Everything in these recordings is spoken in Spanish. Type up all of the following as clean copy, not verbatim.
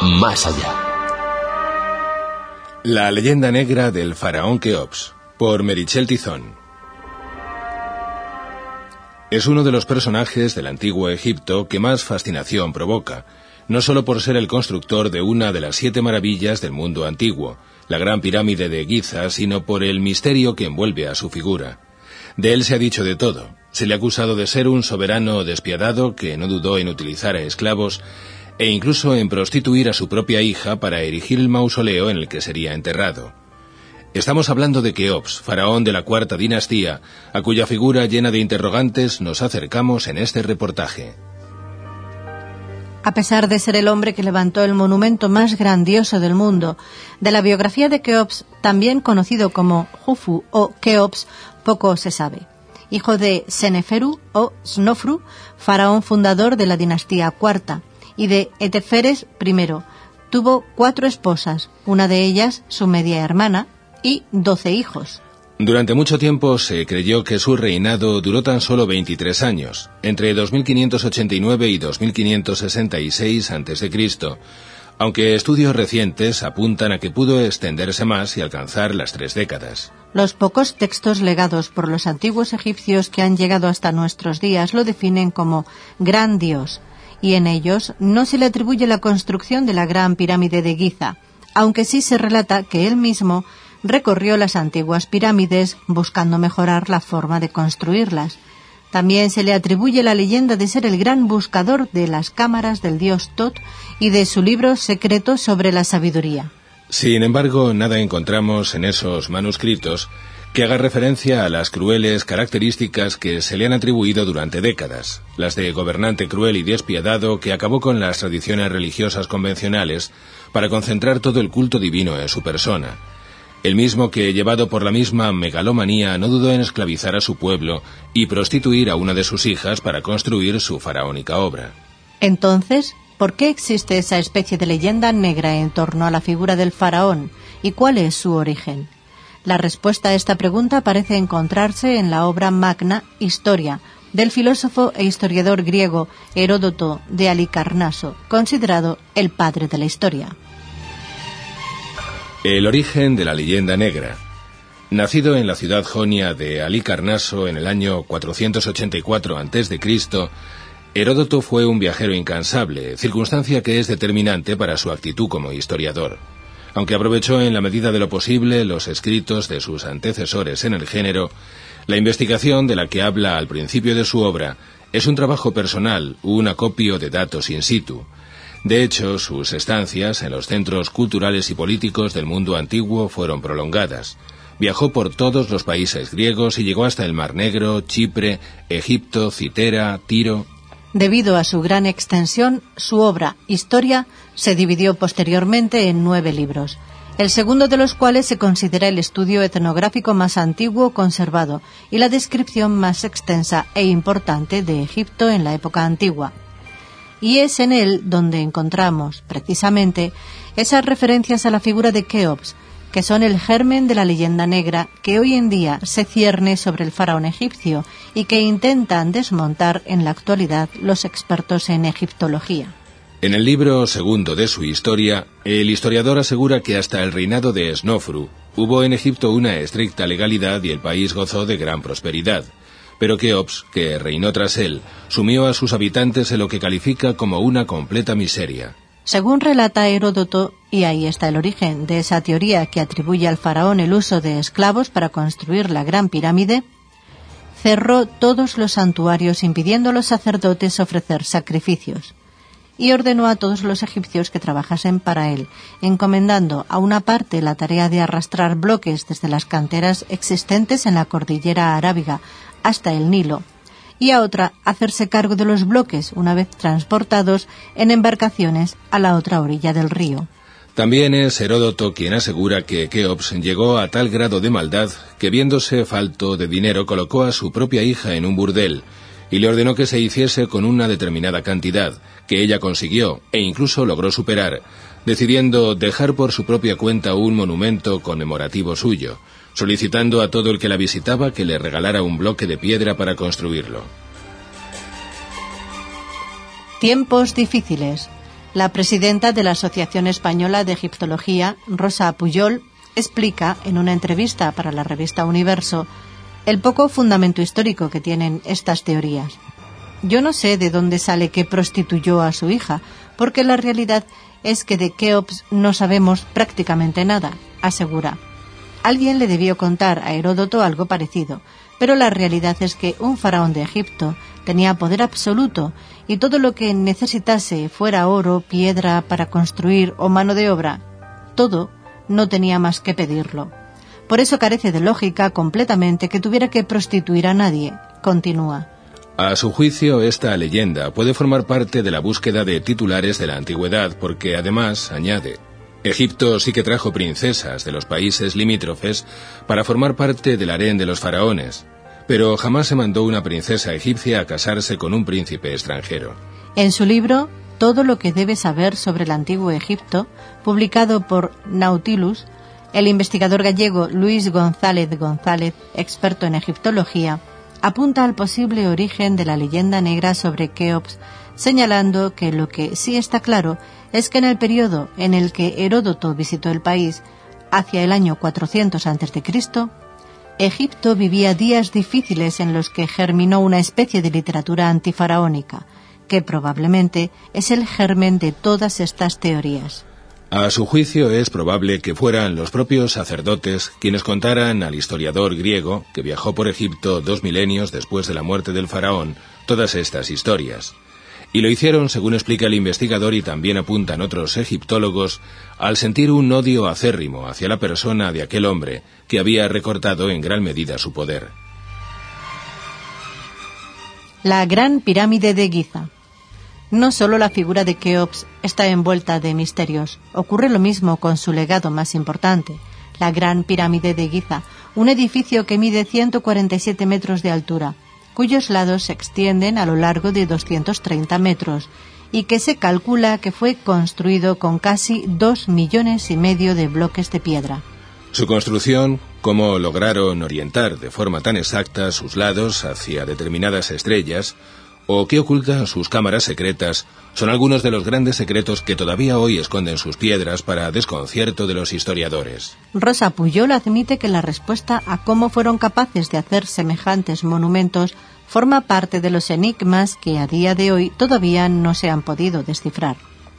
más allá. La leyenda negra del faraón Keops, por Meritxell Tizón. Es uno de los personajes del antiguo Egipto que más fascinación provoca, no solo por ser el constructor de una de las 7 maravillas del mundo antiguo, la Gran Pirámide de Giza, sino por el misterio que envuelve a su figura. De él se ha dicho de todo. Se le ha acusado de ser un soberano despiadado que no dudó en utilizar a esclavos e incluso en prostituir a su propia hija para erigir el mausoleo en el que sería enterrado. Estamos hablando de Keops, faraón de la 4ª dinastía, a cuya figura llena de interrogantes nos acercamos en este reportaje. A pesar de ser el hombre que levantó el monumento más grandioso del mundo, de la biografía de Keops, también conocido como Jufu o Keops, poco se sabe. Hijo de Seneferu o Snofru, faraón fundador de la dinastía IV, y de Eteferes I. Tuvo 4 esposas, una de ellas su media hermana, y 12 hijos. Durante mucho tiempo se creyó que su reinado duró tan solo 23 años, entre 2589 y 2566 a.C., aunque estudios recientes apuntan a que pudo extenderse más y alcanzar las 3 décadas. Los pocos textos legados por los antiguos egipcios que han llegado hasta nuestros días lo definen como gran dios, y en ellos no se le atribuye la construcción de la Gran Pirámide de Giza, aunque sí se relata que él mismo recorrió las antiguas pirámides buscando mejorar la forma de construirlas. También se le atribuye la leyenda de ser el gran buscador de las cámaras del dios Tot y de su libro secreto sobre la sabiduría. Sin embargo, nada encontramos en esos manuscritos que haga referencia a las crueles características que se le han atribuido durante décadas, las de gobernante cruel y despiadado que acabó con las tradiciones religiosas convencionales para concentrar todo el culto divino en su persona. El mismo que, llevado por la misma megalomanía, no dudó en esclavizar a su pueblo y prostituir a una de sus hijas para construir su faraónica obra. Entonces, ¿por qué existe esa especie de leyenda negra en torno a la figura del faraón y cuál es su origen? La respuesta a esta pregunta parece encontrarse en la obra magna Historia, del filósofo e historiador griego Heródoto de Halicarnaso, considerado el padre de la historia. El origen de la leyenda negra. Nacido en la ciudad jonia de Halicarnaso en el año 484 a.C., Heródoto fue un viajero incansable, circunstancia que es determinante para su actitud como historiador. Aunque aprovechó en la medida de lo posible los escritos de sus antecesores en el género, la investigación de la que habla al principio de su obra es un trabajo personal, un acopio de datos in situ. De hecho, sus estancias en los centros culturales y políticos del mundo antiguo fueron prolongadas. Viajó por todos los países griegos y llegó hasta el Mar Negro, Chipre, Egipto, Citera, Tiro. Debido a su gran extensión, su obra, Historia, se dividió posteriormente en 9 libros, el segundo de los cuales se considera el estudio etnográfico más antiguo conservado y la descripción más extensa e importante de Egipto en la época antigua. Y es en él donde encontramos, precisamente, esas referencias a la figura de Keops, que son el germen de la leyenda negra que hoy en día se cierne sobre el faraón egipcio y que intentan desmontar en la actualidad los expertos en egiptología. En el libro segundo de su historia, el historiador asegura que hasta el reinado de Snofru hubo en Egipto una estricta legalidad y el país gozó de gran prosperidad. Pero Keops, que reinó tras él, sumió a sus habitantes en lo que califica como una completa miseria. Según relata Heródoto, y ahí está el origen de esa teoría que atribuye al faraón el uso de esclavos para construir la Gran Pirámide, cerró todos los santuarios impidiendo a los sacerdotes ofrecer sacrificios, y ordenó a todos los egipcios que trabajasen para él, encomendando a una parte la tarea de arrastrar bloques desde las canteras existentes en la cordillera arábiga hasta el Nilo, y a otra hacerse cargo de los bloques una vez transportados en embarcaciones a la otra orilla del río. También es Heródoto quien asegura que Keops llegó a tal grado de maldad que, viéndose falto de dinero, colocó a su propia hija en un burdel y le ordenó que se hiciese con una determinada cantidad, que ella consiguió e incluso logró superar, decidiendo dejar por su propia cuenta un monumento conmemorativo suyo, solicitando a todo el que la visitaba que le regalara un bloque de piedra para construirlo. Tiempos difíciles. La presidenta de la Asociación Española de Egiptología, Rosa Pujol, explica en una entrevista para la revista Universo el poco fundamento histórico que tienen estas teorías. Yo no sé de dónde sale que prostituyó a su hija, porque la realidad es que de Keops no sabemos prácticamente nada, asegura. Alguien le debió contar a Heródoto algo parecido, pero la realidad es que un faraón de Egipto tenía poder absoluto y todo lo que necesitase, fuera oro, piedra para construir o mano de obra, todo no tenía más que pedirlo. Por eso carece de lógica completamente que tuviera que prostituir a nadie, continúa. A su juicio, esta leyenda puede formar parte de la búsqueda de titulares de la antigüedad porque, además, añade, Egipto sí que trajo princesas de los países limítrofes para formar parte del harén de los faraones, pero jamás se mandó una princesa egipcia a casarse con un príncipe extranjero. En su libro, Todo lo que debes saber sobre el antiguo Egipto, publicado por Nautilus, el investigador gallego Luis González González, experto en egiptología, apunta al posible origen de la leyenda negra sobre Keops, señalando que lo que sí está claro es que en el periodo en el que Heródoto visitó el país, hacia el año 400 a.C., Egipto vivía días difíciles en los que germinó una especie de literatura antifaraónica, que probablemente es el germen de todas estas teorías. A su juicio es probable que fueran los propios sacerdotes quienes contaran al historiador griego, que viajó por Egipto 2 milenios después de la muerte del faraón, todas estas historias. Y lo hicieron, según explica el investigador y también apuntan otros egiptólogos, al sentir un odio acérrimo hacia la persona de aquel hombre que había recortado en gran medida su poder. La Gran Pirámide de Giza. No solo la figura de Keops está envuelta de misterios, ocurre lo mismo con su legado más importante, la Gran Pirámide de Giza, un edificio que mide 147 metros de altura, cuyos lados se extienden a lo largo de 230 metros y que se calcula que fue construido con casi 2,5 millones de bloques de piedra. Su construcción, cómo lograron orientar de forma tan exacta sus lados hacia determinadas estrellas, o qué ocultan sus cámaras secretas, son algunos de los grandes secretos que todavía hoy esconden sus piedras para desconcierto de los historiadores. Rosa Pujol admite que la respuesta a cómo fueron capaces de hacer semejantes monumentos forma parte de los enigmas que a día de hoy todavía no se han podido descifrar.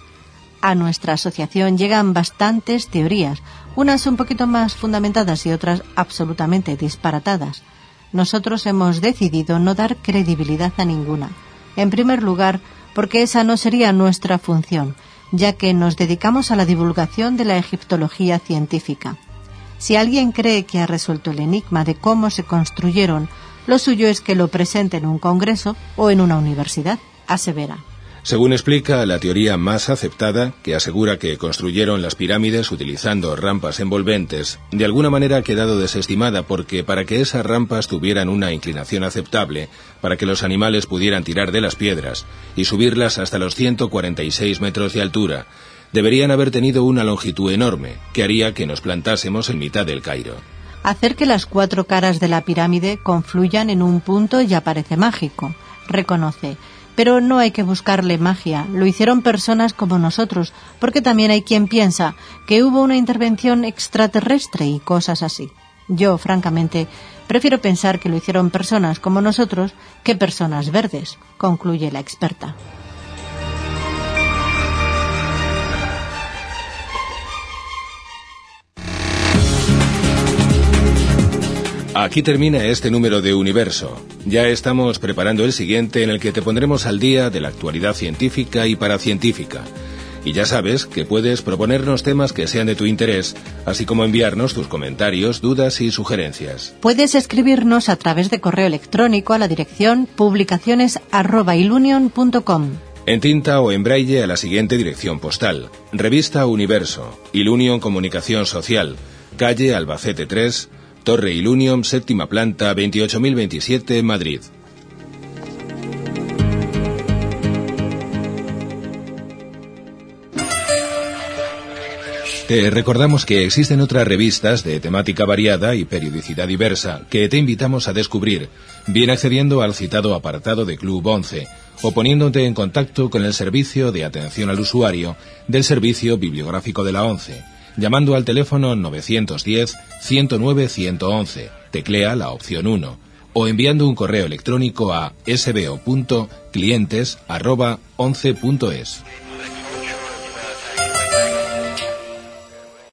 A nuestra asociación llegan bastantes teorías, unas un poquito más fundamentadas y otras absolutamente disparatadas. Nosotros hemos decidido no dar credibilidad a ninguna. En primer lugar, porque esa no sería nuestra función, ya que nos dedicamos a la divulgación de la egiptología científica. Si alguien cree que ha resuelto el enigma de cómo se construyeron, lo suyo es que lo presente en un congreso o en una universidad, asevera. Según explica la teoría más aceptada, que asegura que construyeron las pirámides utilizando rampas envolventes, de alguna manera ha quedado desestimada porque para que esas rampas tuvieran una inclinación aceptable, para que los animales pudieran tirar de las piedras y subirlas hasta los 146 metros de altura, deberían haber tenido una longitud enorme, que haría que nos plantásemos en mitad del Cairo. Hacer que las 4 caras de la pirámide confluyan en un punto ya parece mágico, reconoce. Pero no hay que buscarle magia, lo hicieron personas como nosotros, porque también hay quien piensa que hubo una intervención extraterrestre y cosas así. Yo, francamente, prefiero pensar que lo hicieron personas como nosotros que personas verdes, concluye la experta. Aquí termina este número de Universo. Ya estamos preparando el siguiente en el que te pondremos al día de la actualidad científica y paracientífica. Y ya sabes que puedes proponernos temas que sean de tu interés, así como enviarnos tus comentarios, dudas y sugerencias. Puedes escribirnos a través de correo electrónico a la dirección publicaciones@ilunion.com. En tinta o en braille a la siguiente dirección postal. Revista Universo, Ilunion Comunicación Social, calle Albacete 3, Torre Ilunion, 7ª planta, 28.027, Madrid. Te recordamos que existen otras revistas de temática variada y periodicidad diversa que te invitamos a descubrir, bien accediendo al citado apartado de Club 11 o poniéndote en contacto con el servicio de atención al usuario del Servicio Bibliográfico de la ONCE, llamando al teléfono 910-109-111, teclea la opción 1, o enviando un correo electrónico a sbo.clientes@once.es.